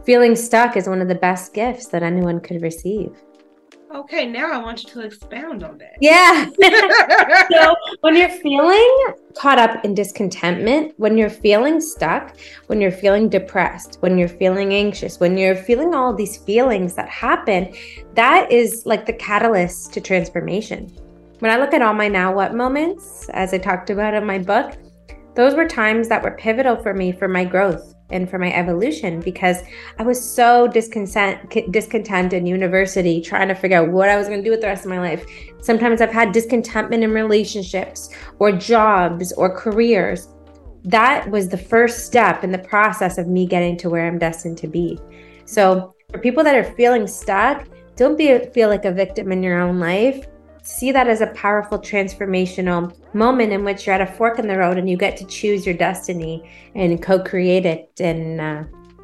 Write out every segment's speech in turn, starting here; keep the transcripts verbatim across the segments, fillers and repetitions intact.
feeling stuck is one of the best gifts that anyone could receive. Okay, now I want you to expound on that. Yeah. So when you're feeling caught up in discontentment, when you're feeling stuck, when you're feeling depressed, when you're feeling anxious, when you're feeling all these feelings that happen, that is like the catalyst to transformation. When I look at all my now what moments, as I talked about in my book, those were times that were pivotal for me for my growth and for my evolution, because I was so discontent, discontent in university, trying to figure out what I was going to do with the rest of my life. Sometimes I've had discontentment in relationships or jobs or careers. That was the first step in the process of me getting to where I'm destined to be. So for people that are feeling stuck, don't be feel like a victim in your own life. See that as a powerful transformational moment in which you're at a fork in the road and you get to choose your destiny and co-create it and uh,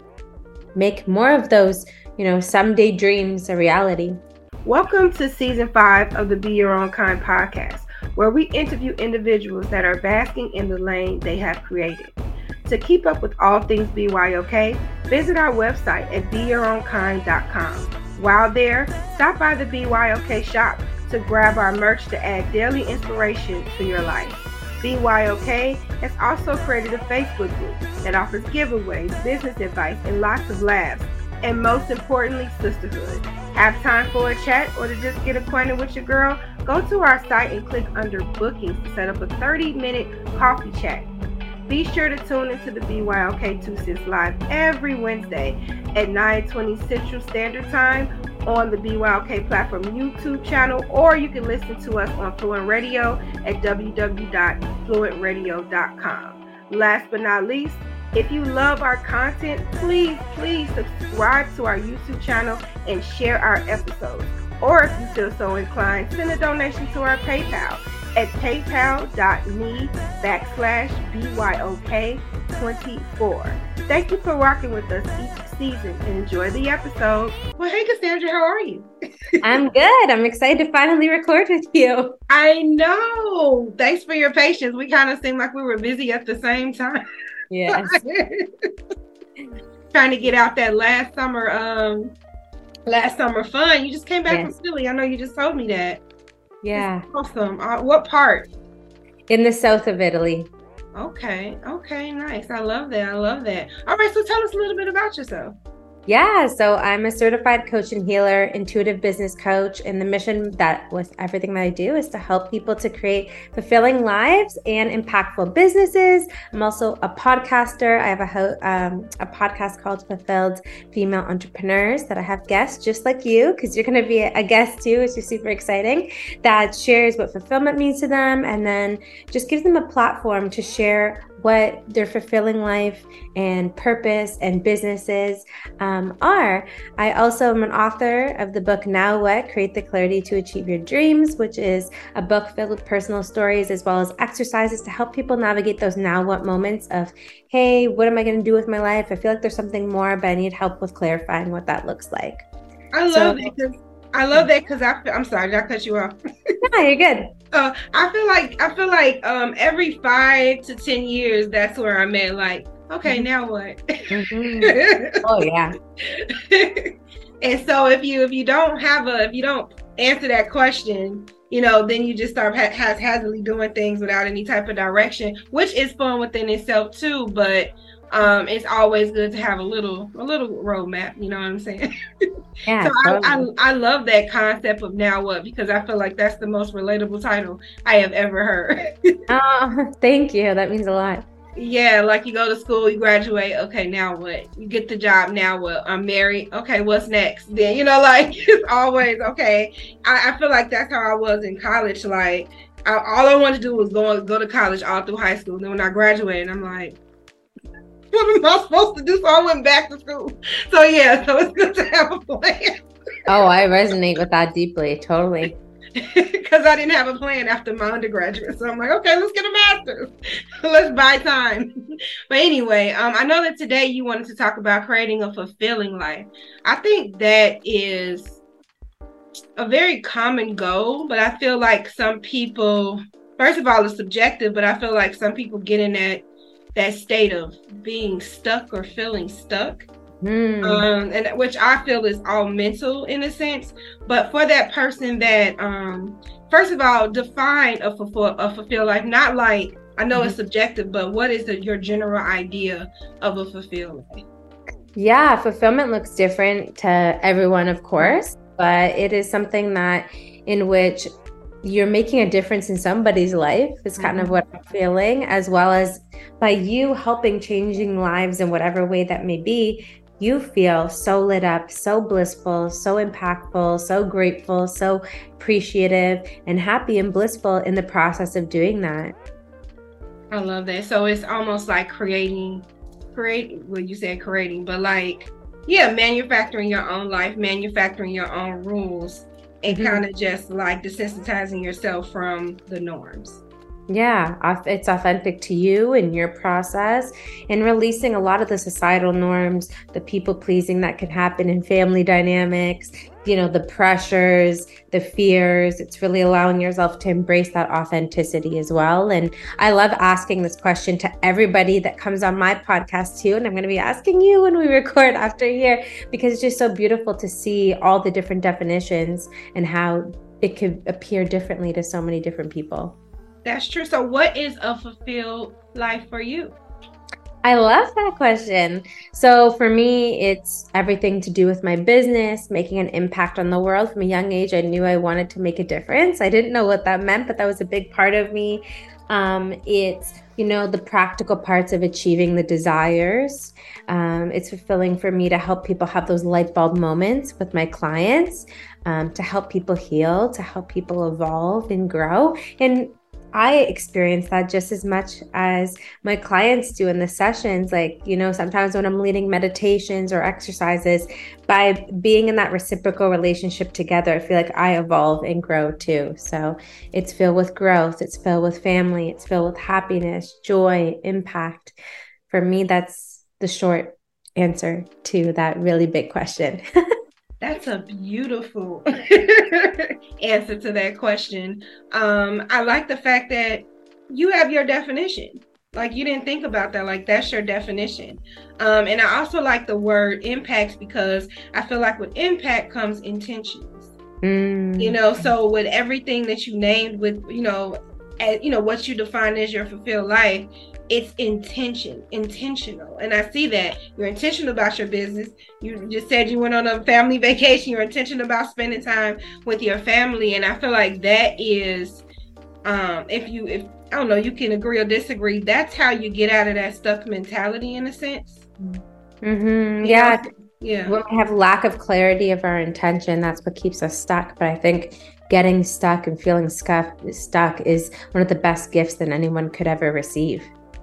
make more of those, you know, someday dreams a reality. Welcome to season five of the Be Your Own Kind podcast, where we interview individuals that are basking in the lane they have created. To keep up with all things B Y O K, visit our website at be your own kind dot com. While there, stop by the B Y O K shop to grab our merch to add daily inspiration to your life. B Y O K has also created a Facebook group that offers giveaways, business advice, and lots of laughs, and most importantly, sisterhood. Have time for a chat or to just get acquainted with your girl? Go to our site and click under bookings to set up a thirty minute coffee chat. Be sure to tune into the B Y O K Two Cents Live every Wednesday at nine twenty Central Standard Time on the B Y O K platform YouTube channel, or you can listen to us on Fluent Radio at w w w dot fluent radio dot com. Last but not least, if you love our content, please, please subscribe to our YouTube channel and share our episodes. Or if you feel so inclined, send a donation to our PayPal at paypal.me backslash BYOK24. Thank you for rocking with us each season and enjoy the episode. Well, hey, Cassandra, how are you? I'm good. I'm excited to finally record with you. I know. Thanks for your patience. We kind of seemed like we were busy at the same time. Yes. Trying to get out that last summer, um, last summer fun. You just came back Yes. from Philly. I know you just told me that. Yeah. Awesome. Uh, what part? In the south of Italy. Okay. Okay. Nice. I love that. I love that. All right. So tell us a little bit about yourself. Yeah, so I'm a certified coach and healer, intuitive business coach, and the mission that with everything that I do is to help people to create fulfilling lives and impactful businesses. I'm also a podcaster. I have a ho- um, a podcast called Fulfilled Female Entrepreneurs that I have guests just like you, because you're going to be a guest too, which is super exciting, that shares what fulfillment means to them and then just gives them a platform to share what their fulfilling life and purpose and businesses um, are. I also am an author of the book Now What? Create the Clarity to Achieve Your Dreams, which is a book filled with personal stories as well as exercises to help people navigate those now what moments of, hey, what am I going to do with my life? I feel like there's something more, but I need help with clarifying what that looks like. I love So- that. 'cause- I love that because I feel, I'm sorry, did I cut you off? Yeah, you're good. Uh, I feel like I feel like um every five to ten years, that's where I'm at. Like, okay, Mhm. now what? Mhm. Oh yeah. And so if you if you don't have a if you don't answer that question, you know, then you just start ha- haphazardly doing things without any type of direction, which is fun within itself too. But um, it's always good to have a little a little roadmap. You know what I'm saying? Yeah. So I, totally. I I love that concept of now what, because I feel like that's the most relatable title I have ever heard. Oh, thank you. That means a lot. Yeah, like you go to school, you graduate, okay, now what? You get the job, now what? I'm married, okay, what's next? Then, you know, like it's always, okay. I, I feel like that's how I was in college. Like, I, all I wanted to do was go, go to college all through high school. And then when I graduated, I'm like, what am I supposed to do? So I went back to school. So yeah, so it's good to have a plan. Oh, I resonate with that deeply. Totally. Because I didn't have a plan after my undergraduate. So I'm like, okay, let's get a master's. Let's buy time. But anyway, um, I know that today you wanted to talk about creating a fulfilling life. I think that is a very common goal, but I feel like some people, first of all, it's subjective, but I feel like some people get in that that state of being stuck or feeling stuck. Mm. Um, and which I feel is all mental in a sense. But for that person that, um, first of all, define a fulfill a fulfilled life. Not like, I know mm-hmm. it's subjective, but what is the, your general idea of a fulfilled life? Yeah, fulfillment looks different to everyone, of course, but it is something that in which you're making a difference in somebody's life is kind mm-hmm. of what I'm feeling, as well as by you helping changing lives in whatever way that may be, you feel so lit up, so blissful, so impactful, so grateful, so appreciative and happy and blissful in the process of doing that. I love that. So it's almost like creating, create, well, you said creating, but like, yeah, manufacturing your own life, manufacturing your own rules, and mm-hmm. kind of just like desensitizing yourself from the norms. Yeah, it's authentic to you and your process, and releasing a lot of the societal norms, the people pleasing that can happen in family dynamics, you know, the pressures, the fears. It's really allowing yourself to embrace that authenticity as well. And I love asking this question to everybody that comes on my podcast too. And I'm going to be asking you when we record after here, because it's just so beautiful to see all the different definitions and how it could appear differently to so many different people. That's true. So what is a fulfilled life for you? I love that question. So for me, it's everything to do with my business, making an impact on the world. From a young age, I knew I wanted to make a difference. I didn't know what that meant, but that was a big part of me. Um, it's, you know, the practical parts of achieving the desires. Um, it's fulfilling for me to help people have those light bulb moments with my clients, um, to help people heal, to help people evolve and grow. And I experience that just as much as my clients do in the sessions. Like, you know, sometimes when I'm leading meditations or exercises, by being in that reciprocal relationship together, I feel like I evolve and grow too. So it's filled with growth. It's filled with family. It's filled with happiness, joy, impact. For me, that's the short answer to that really big question. That's a beautiful answer to that question. Um, I like the fact that you have your definition. Like, you didn't think about that. Like, that's your definition. Um, and I also like the word impacts, because I feel like with impact comes intentions. Mm. You know, so with everything that you named, with, you know, as, you know, what you define as your fulfilled life, it's intention, intentional. And I see that you're intentional about your business. You just said you went on a family vacation. You're intentional about spending time with your family. And I feel like that is, um, if you, if I don't know, you can agree or disagree. That's how you get out of that stuck mentality, in a sense. Mm-hmm. Yeah. know? Yeah. When we have lack of clarity of our intention, that's what keeps us stuck. But I think getting stuck and feeling stuck, stuck is one of the best gifts that anyone could ever receive.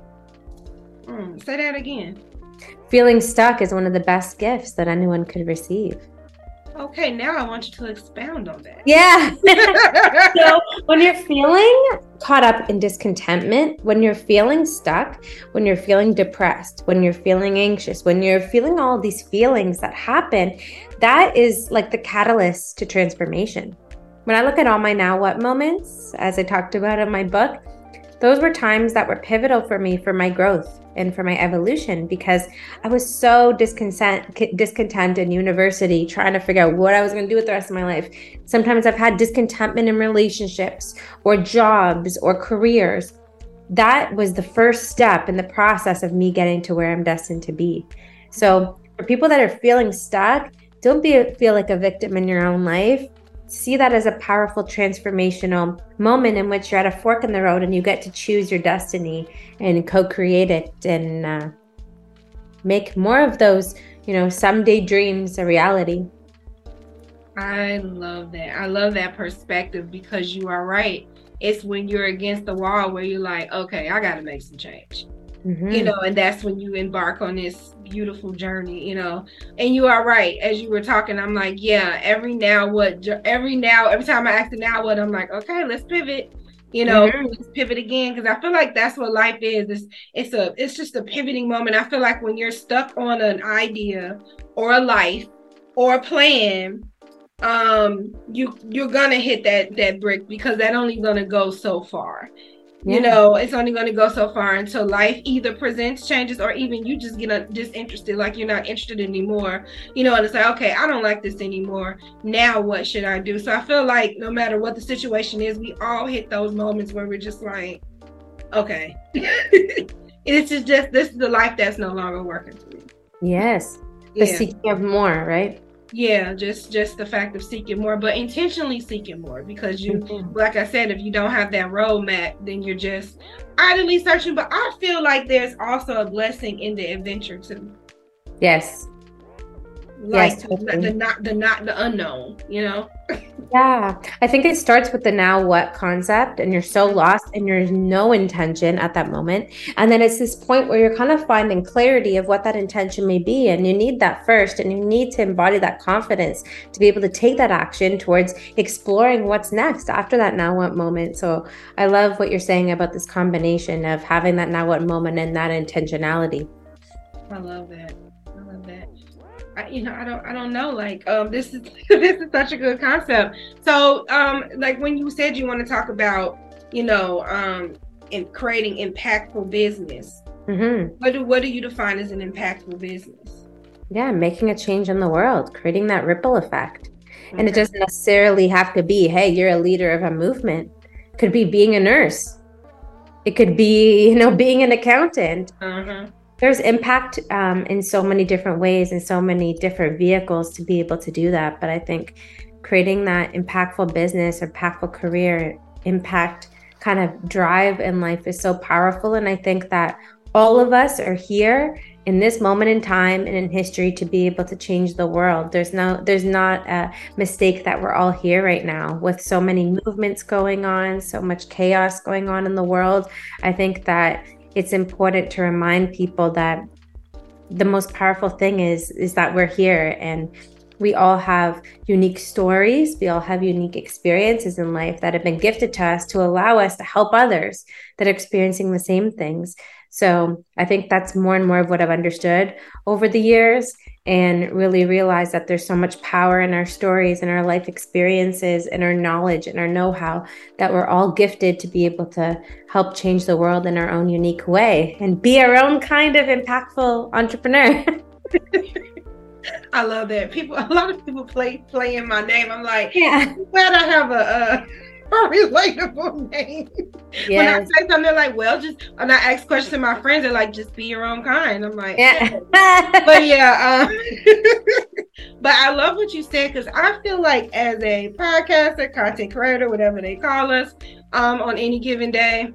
Mm, say that again. Feeling stuck is one of the best gifts that anyone could receive. Okay, now I want you to expound on that. Yeah. So when you're feeling caught up in discontentment, when you're feeling stuck, when you're feeling depressed, when you're feeling anxious, when you're feeling all these feelings that happen, that is like the catalyst to transformation. When I look at all my now what moments, as I talked about in my book, those were times that were pivotal for me, for my growth and for my evolution, because I was so discontent, discontent in university, trying to figure out what I was going to do with the rest of my life. Sometimes I've had discontentment in relationships or jobs or careers. That was the first step in the process of me getting to where I'm destined to be. So for people that are feeling stuck, don't be feel like a victim in your own life. See that as a powerful transformational moment in which you're at a fork in the road and you get to choose your destiny and co-create it and uh, make more of those, you know, someday dreams a reality. I love that. I love that perspective, because you are right. It's when you're against the wall where you're like, okay, I got to make some change. Mm-hmm. You know, and that's when you embark on this beautiful journey, you know. And you are right. As you were talking, I'm like, yeah, every now what, every now, every time I ask the now what, I'm like, okay, let's pivot, you know, mm-hmm. let's pivot again. Because I feel like that's what life is. It's, it's a, it's just a pivoting moment. I feel like when you're stuck on an idea or a life or a plan, um, you, you're going to hit that, that brick, because that only going to go so far. You Yeah. know, it's only going to go so far until life either presents changes or even you just get uh, disinterested, like you're not interested anymore, you know, and it's like, okay, I don't like this anymore. Now what should I do? So I feel like no matter what the situation is, we all hit those moments where we're just like, okay, it's just, just, this is the life that's no longer working for me. Yes. The Yeah. seeking of more, right? Yeah, just just the fact of seeking more, but intentionally seeking more, because you, Mhm. like I said, if you don't have that roadmap, then you're just idly searching. But I feel like there's also a blessing in the adventure too. Yes. Like Yes, the, totally. the not the not the unknown, you know? Yeah, I think it starts with the now what concept, and you're so lost and there's no intention at that moment. And then it's this point where you're kind of finding clarity of what that intention may be. And you need that first, and you need to embody that confidence to be able to take that action towards exploring what's next after that now what moment. So I love what you're saying about this combination of having that now what moment and that intentionality. I love that. I love that. I, you know, I don't, I don't know. Like, um, this is this is such a good concept. So, um, like when you said you want to talk about, you know, um, in creating impactful business, Mm-hmm. what do what do you define as an impactful business? Yeah, making a change in the world, creating that ripple effect. And it Okay. doesn't necessarily have to be, hey, you're a leader of a movement. It could be being a nurse. It could be, you know, being an accountant. Uh-huh. There's impact um, in so many different ways and so many different vehicles to be able to do that. But I think creating that impactful business, impactful career, impact kind of drive in life is so powerful. And I think that all of us are here in this moment in time and in history to be able to change the world. There's no, there's not a mistake that we're all here right now with so many movements going on, so much chaos going on in the world. I think that it's important to remind people that the most powerful thing is is that we're here, and we all have unique stories. We all have unique experiences in life that have been gifted to us to allow us to help others that are experiencing the same things. So I think that's more and more of what I've understood over the years, and really realize that there's so much power in our stories and our life experiences and our knowledge and our know-how, that we're all gifted to be able to help change the world in our own unique way and be our own kind of impactful entrepreneur. I love that. People, a lot of people play play in my name. I'm like, Yeah. I'm glad I have a, a, a relatable name. Yes. When I say something, they're like, well, just, and I ask questions to my friends, they're like, just be your own kind. I'm like, Yeah. but yeah, um, but I love what you said, because I feel like as a podcaster, content creator, whatever they call us, um, on any given day,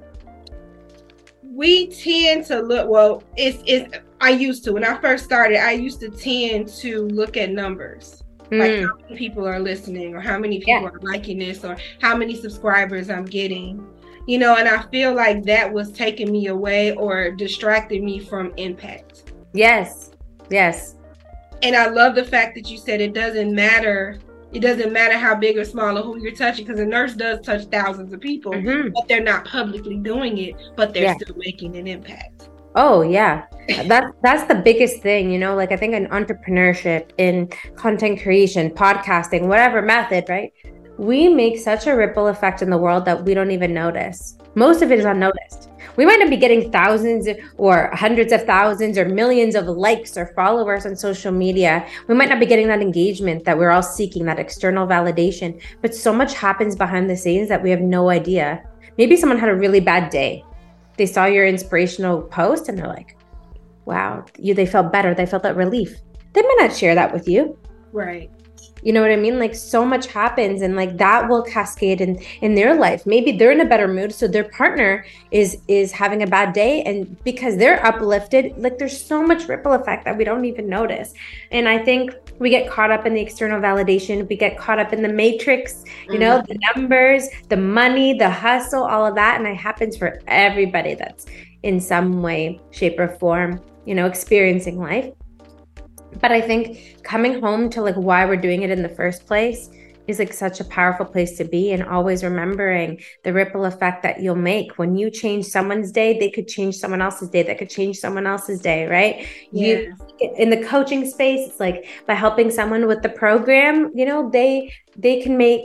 we tend to look, well, it's, it's, I used to, when I first started, I used to tend to look at numbers. Mm. Like how many people are listening, or how many people yeah. are liking this, or how many subscribers I'm getting, you know, and I feel like that was taking me away or distracting me from impact. Yes. Yes. And I love the fact that you said it doesn't matter. It doesn't matter how big or small or who you're touching, because a nurse does touch thousands of people, mm-hmm. but they're not publicly doing it, but they're yeah. still making an impact. Oh, yeah. That's, that's the biggest thing, you know, like I think in entrepreneurship, in content creation, podcasting, whatever method, right? We make such a ripple effect in the world that we don't even notice. Most of it is unnoticed. We might not be getting thousands or hundreds of thousands or millions of likes or followers on social media. We might not be getting that engagement that we're all seeking, that external validation, but so much happens behind the scenes that we have no idea. Maybe someone had a really bad day. They saw your inspirational post and they're like, wow, you, they felt better. They felt that relief. They might not share that with you. Right. You know what I mean? Like so much happens, and like that will cascade in, in their life. Maybe they're in a better mood, so their partner is is having a bad day, and because they're uplifted, like there's so much ripple effect that we don't even notice. And I think we get caught up in the external validation. We get caught up in the matrix, you mm-hmm. know, the numbers, the money, the hustle, all of that. And it happens for everybody that's in some way, shape, or form, you know, experiencing life. But I think coming home to like why we're doing it in the first place is like such a powerful place to be, and always remembering the ripple effect that you'll make. When you change someone's day, they could change someone else's day, that could change someone else's day, right? Yes. You in the coaching space, it's like by helping someone with the program, you know, they they can make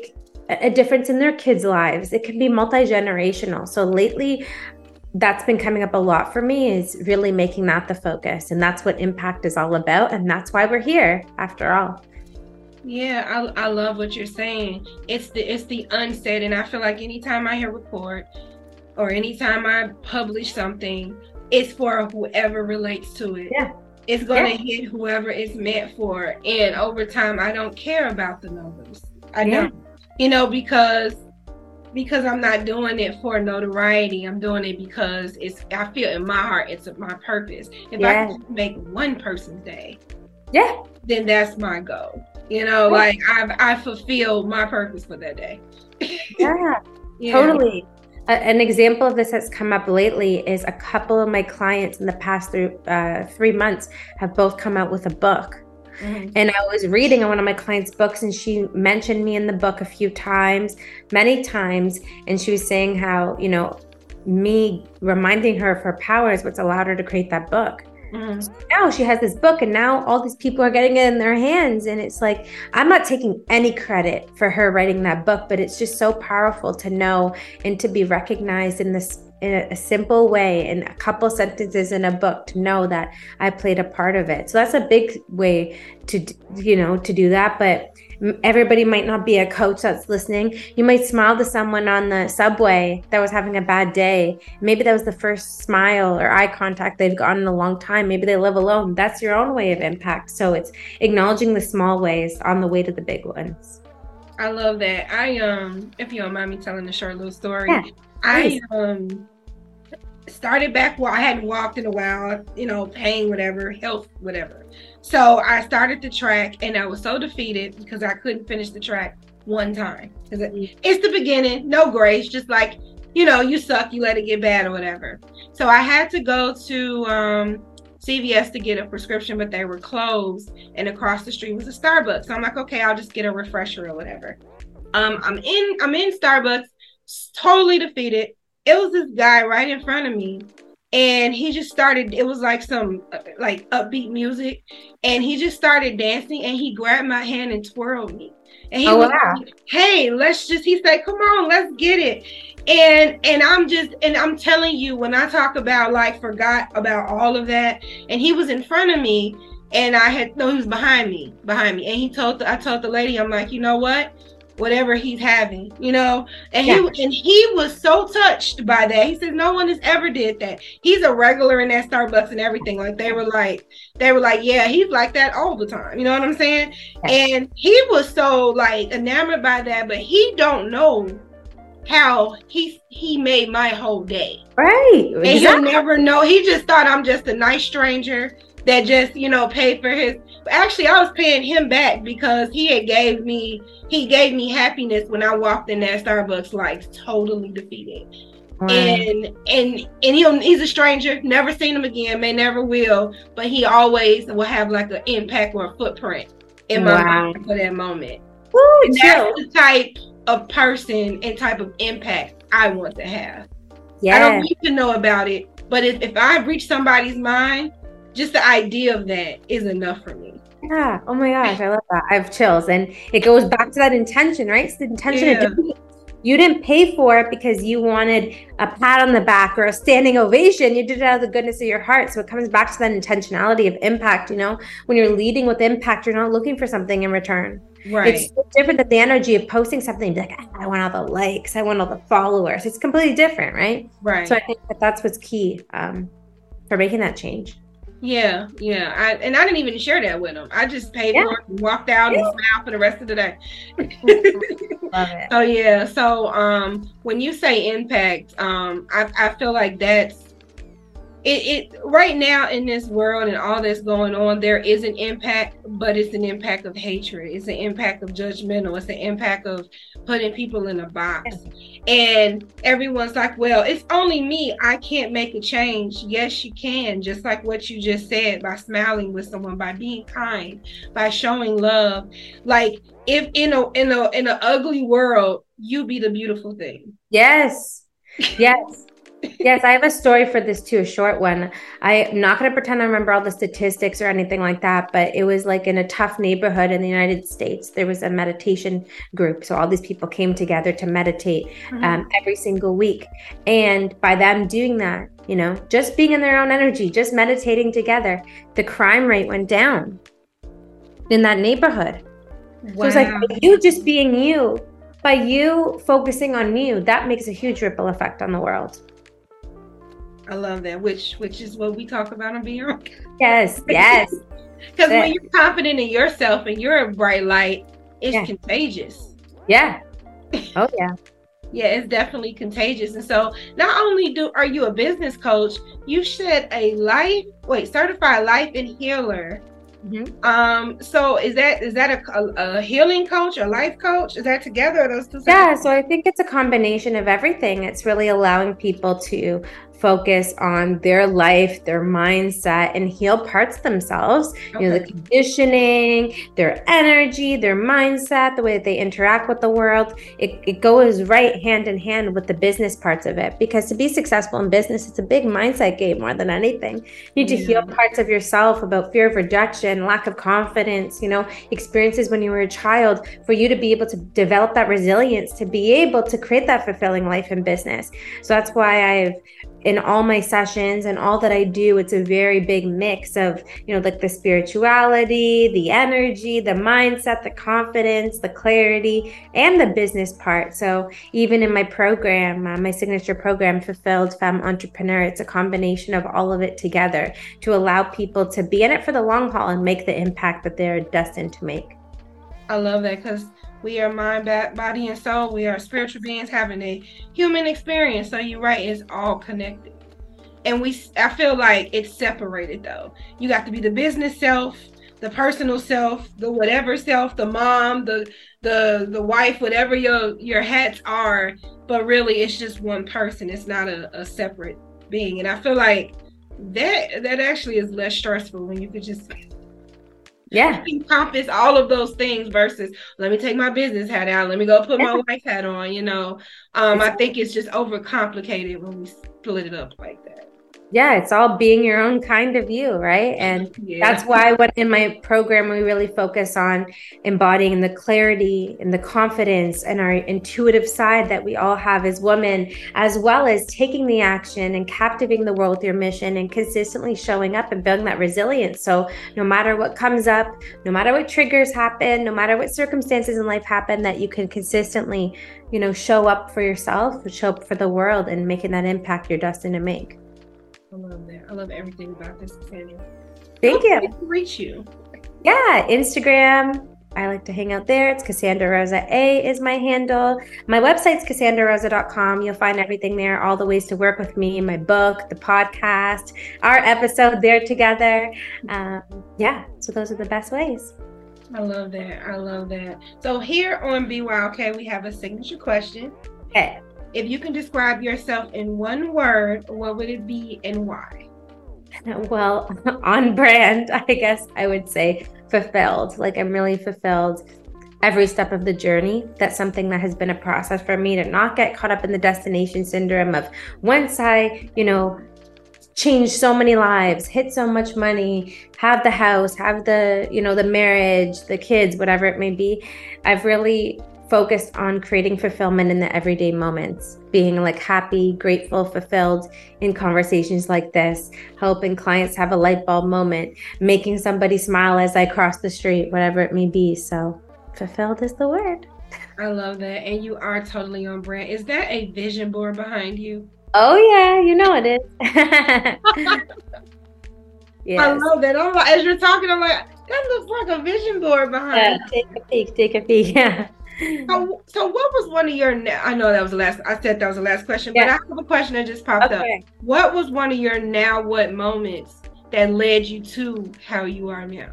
a difference in their kids' lives. It can be multi-generational. So lately, that's been coming up a lot for me, is really making that the focus. And that's what impact is all about. And that's why we're here, after all. Yeah, I, I love what you're saying. It's the it's the unsaid. And I feel like anytime I hear report or anytime I publish something, it's for whoever relates to it. Yeah. It's going to yeah. hit whoever it's meant for. And over time, I don't care about the numbers. I yeah. don't. You know, because because I'm not doing it for notoriety. I'm doing it because it's I feel in my heart it's my purpose. If yeah. I can make one person's day, yeah, then that's my goal. You know, yeah. like I've I fulfilled my purpose for that day. yeah, yeah, totally. Uh, an example of this that's come up lately is a couple of my clients in the past three, uh, three months have both come out with a book. Mm-hmm. And I was reading one of my clients' books, and she mentioned me in the book a few times, many times. And she was saying how, you know, me reminding her of her power is what's allowed her to create that book. Mm-hmm. So now she has this book, and now all these people are getting it in their hands. And it's like, I'm not taking any credit for her writing that book, but it's just so powerful to know and to be recognized in this in a, a simple way, in a couple sentences in a book, to know that I played a part of it. So that's a big way to, you know, to do that. But everybody might not be a coach that's listening. You might smile to someone on the subway that was having a bad day. Maybe that was the first smile or eye contact they've gotten in a long time. Maybe they live alone. That's your own way of impact. So it's acknowledging the small ways on the way to the big ones. I love that. I, um, if you don't mind me telling a short little story, yeah, I, um, started back where I hadn't walked in a while, you know, pain, whatever, health, whatever. So I started the track, and I was so defeated because I couldn't finish the track one time. It's the beginning, no grace, just like, you know, you suck, you let it get bad or whatever. So I had to go to um, C V S to get a prescription, but they were closed, and across the street was a Starbucks. So I'm like, okay, I'll just get a refresher or whatever. Um, I'm in, I'm in Starbucks, totally defeated. It was this guy right in front of me, and he just started, it was like some uh, like upbeat music, and he just started dancing, and he grabbed my hand and twirled me. And he oh, was wow. like, hey, let's just, he said, come on, let's get it. And and I'm just, and I'm telling you, when I talk about like forgot about all of that, and he was in front of me, and I had, no, he was behind me, behind me. And he told, the, I told the lady, I'm like, you know what? Whatever he's having, you know, and he yeah. and he was so touched by that. He said, no one has ever did that. He's a regular in that Starbucks and everything. Like they were like, they were like, yeah, he's like that all the time. You know what I'm saying? Yeah. And he was so like enamored by that, but he don't know how he he made my whole day. Right. And exactly. He'll never know. He just thought I'm just a nice stranger that just, you know, paid for his, actually I was paying him back because he had gave me, he gave me happiness when I walked in that Starbucks, like totally defeated. Wow. And, and, and he'll, he's a stranger, never seen him again, may never will, but he always will have like an impact or a footprint in my wow. mind for that moment. Ooh, and that's the type of person and type of impact I want to have. Yeah. I don't need to know about it, but if, if I reach somebody's mind, just the idea of that is enough for me. Yeah. Oh my gosh, I love that. I have chills. And it goes back to that intention, right? It's the intention yeah. of doing it. You didn't pay for it because you wanted a pat on the back or a standing ovation. You did it out of the goodness of your heart. So it comes back to that intentionality of impact. You know, when you're leading with impact, you're not looking for something in return. Right. It's so different than the energy of posting something like, I want all the likes, I want all the followers. It's completely different, right? Right. So I think that that's what's key um, for making that change. Yeah, yeah. I, and I didn't even share that with him. I just paid yeah. for it and walked out yeah. and smiled for the rest of the day. Love it. So yeah. So um, when you say impact, um, I, I feel like that's it, it. Right now in this world and all that's going on, there is an impact, but it's an impact of hatred. It's an impact of judgmental. It's an impact of putting people in a box. Yeah. And everyone's like, well, it's only me. I can't make a change. Yes, you can. Just like what you just said, by smiling with someone, by being kind, by showing love. Like if in a in a in an ugly world, you be the beautiful thing. Yes. Yes. Yes, I have a story for this too, a short one. I'm not going to pretend I remember all the statistics or anything like that, but it was like in a tough neighborhood in the United States. There was a meditation group. So all these people came together to meditate mm-hmm. um, every single week. And by them doing that, you know, just being in their own energy, just meditating together, the crime rate went down in that neighborhood. Wow. So it's like you just being you, by you focusing on you, that makes a huge ripple effect on the world. I love that, which which is what we talk about on Be Your Own. Yes, yes. Because when you're confident in yourself and you're a bright light, it's yeah. contagious. Yeah. Oh, yeah. Yeah, it's definitely contagious. And so not only do are you a business coach, you said a life, wait, certified life and healer. Mm-hmm. Um, so is that is that a, a, a healing coach, a life coach? Is that together, or those two? Yeah, so I think it's a combination of everything. It's really allowing people to focus on their life, their mindset, and heal parts of themselves. Okay. You know, the conditioning, their energy, their mindset, the way that they interact with the world. It, it goes right hand in hand with the business parts of it. Because to be successful in business, it's a big mindset game more than anything. You need to yeah. heal parts of yourself about fear of rejection, lack of confidence, you know, experiences when you were a child, for you to be able to develop that resilience, to be able to create that fulfilling life in business. So that's why I've in all my sessions and all that I do, it's a very big mix of, you know, like the spirituality, the energy, the mindset, the confidence, the clarity, and the business part. So even in my program, uh, my signature program, Fulfilled Femme Entrepreneur, it's a combination of all of it together to allow people to be in it for the long haul and make the impact that they're destined to make. I love that, because we are mind, body, and soul. We are spiritual beings having a human experience. So you're right, it's all connected. And we, I feel like it's separated though. You got to be the business self, the personal self, the whatever self, the mom, the the the wife, whatever your your hats are. But really, it's just one person. It's not a, a separate being. And I feel like that that actually is less stressful when you could just yeah encompass all of those things versus let me take my business hat out, let me go put my wife hat on, you know. um I think it's just overcomplicated when we split it up like that. Yeah, it's all being your own kind of you, right? And yeah. that's why what in my program, we really focus on embodying the clarity and the confidence and our intuitive side that we all have as women, as well as taking the action and captivating the world with your mission and consistently showing up and building that resilience. So no matter what comes up, no matter what triggers happen, no matter what circumstances in life happen, that you can consistently, you know, show up for yourself, show up for the world, and making that impact you're destined to make. I love that. I love everything about this, Cassandra. Thank you. How can we reach you? Yeah, Instagram. I like to hang out there. It's Cassandra Rosa A is my handle. My website's cassandra rosa dot com. You'll find everything there, all the ways to work with me, my book, the podcast, our episode there together. Um, yeah, so those are the best ways. I love that. I love that. So here on B Y O K, we have a signature question. Okay. If you can describe yourself in one word, what would it be and why? Well, on brand, I guess I would say fulfilled. Like I'm really fulfilled every step of the journey. That's something that has been a process for me, to not get caught up in the destination syndrome of once I, you know, change so many lives, hit so much money, have the house, have the, you know, the marriage, the kids, whatever it may be. I've really focused on creating fulfillment in the everyday moments, being like happy, grateful, fulfilled in conversations like this, helping clients have a light bulb moment, making somebody smile as I cross the street, whatever it may be. So fulfilled is the word. I love that. And you are totally on brand. Is that a vision board behind you? Oh yeah, you know it is. Yes. I love that. I'm like, as you're talking, I'm like, that looks like a vision board behind yeah, you. Take a peek, take a peek, yeah. So, so what was one of your, I know that was the last, I said that was the last question, yeah. but I have a question that just popped okay. up. What was one of your now what moments that led you to how you are now?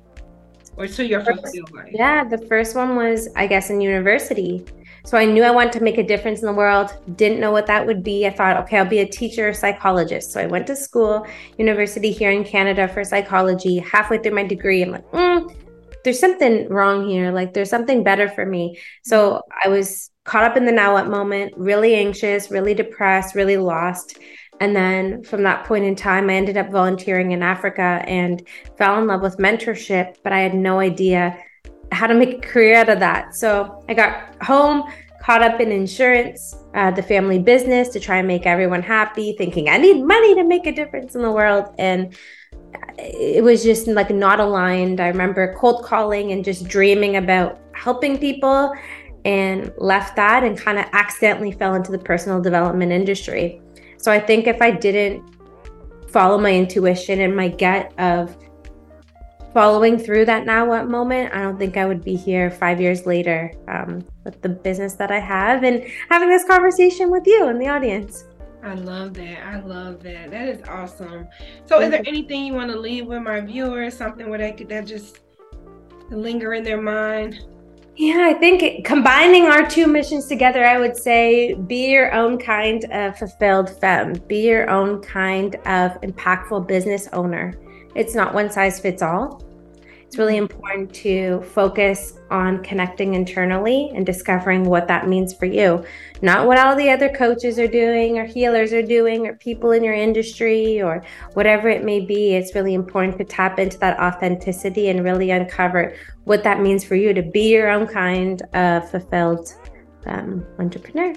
Or to your first, fulfilled life? Yeah, the first one was, I guess, in university. So I knew I wanted to make a difference in the world, didn't know what that would be. I thought, okay, I'll be a teacher or psychologist. So I went to school, university here in Canada for psychology. Halfway through my degree, I'm like, mm, there's something wrong here. Like there's something better for me. So I was caught up in the now what moment, really anxious, really depressed, really lost. And then from that point in time, I ended up volunteering in Africa and fell in love with mentorship, but I had no idea how to make a career out of that. So I got home, caught up in insurance, uh, the family business to try and make everyone happy, thinking I need money to make a difference in the world. And it was just like not aligned. I remember cold calling and just dreaming about helping people, and left that and kind of accidentally fell into the personal development industry. So I think if I didn't follow my intuition and my gut of following through that now what moment, I don't think I would be here five years later um, with the business that I have and having this conversation with you and the audience. I love that. I love that. That is awesome. So is there anything you want to leave with my viewers, something where they could that just linger in their mind? Yeah, I think it, combining our two missions together, I would say be your own kind of fulfilled femme. Be your own kind of impactful business owner. It's not one size fits all. It's really important to focus on connecting internally and discovering what that means for you. Not what all the other coaches are doing or healers are doing or people in your industry or whatever it may be. It's really important to tap into that authenticity and really uncover what that means for you to be your own kind of fulfilled um, entrepreneur.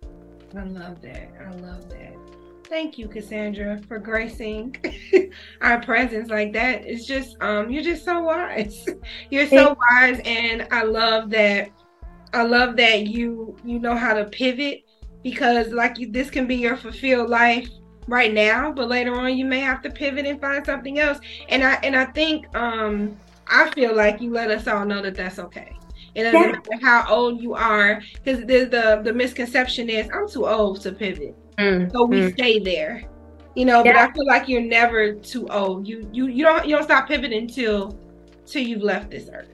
I love that. I love that. Thank you, Cassandra, for gracing our presence like that. It's just, um, you're just so wise. You're so wise, and I love that. I love that you you know how to pivot, because like you, this can be your fulfilled life right now, but later on you may have to pivot and find something else. And I and I think um, I feel like you let us all know that that's okay. It doesn't yeah. matter how old you are, because the, the the misconception is I'm too old to pivot. Mm, so we mm. stay there, you know. Yeah. But I feel like you're never too old. You you you don't you don't stop pivoting till till you've left this earth.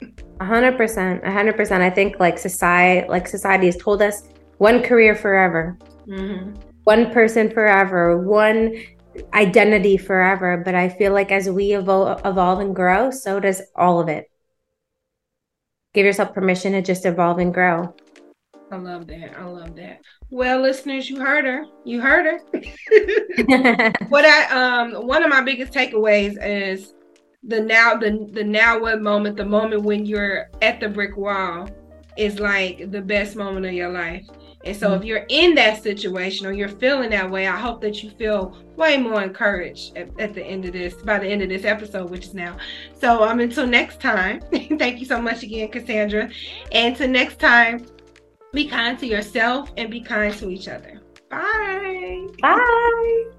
A hundred percent, a hundred percent. I think like society, like society has told us one career forever, mm-hmm. one person forever, one identity forever. But I feel like as we evolve, evolve and grow, so does all of it. Give yourself permission to just evolve and grow. I love that. I love that. Well, listeners, you heard her. You heard her. What I um one of my biggest takeaways is the now the the now what moment, the moment when you're at the brick wall is like the best moment of your life. And so mm-hmm. if you're in that situation or you're feeling that way, I hope that you feel way more encouraged at, at the end of this, by the end of this episode, which is now. So um until next time, thank you so much again, Cassandra. And till next time, be kind to yourself and be kind to each other. Bye. Bye.